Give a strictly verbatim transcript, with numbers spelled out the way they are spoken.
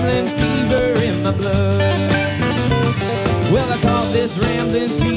rambling fever in my blood. Well, I caught this rambling fever